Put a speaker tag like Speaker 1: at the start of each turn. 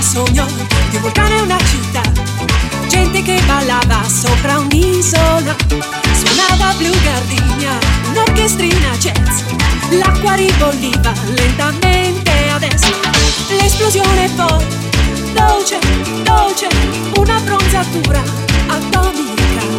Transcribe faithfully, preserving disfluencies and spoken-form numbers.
Speaker 1: sogno di un vulcano e una città, gente che ballava sopra un'isola, suonava Blue Gardenia, un'orchestrina jazz, l'acqua ribolliva lentamente a destra, l'esplosione poi dolce, dolce, una bronzatura atomica.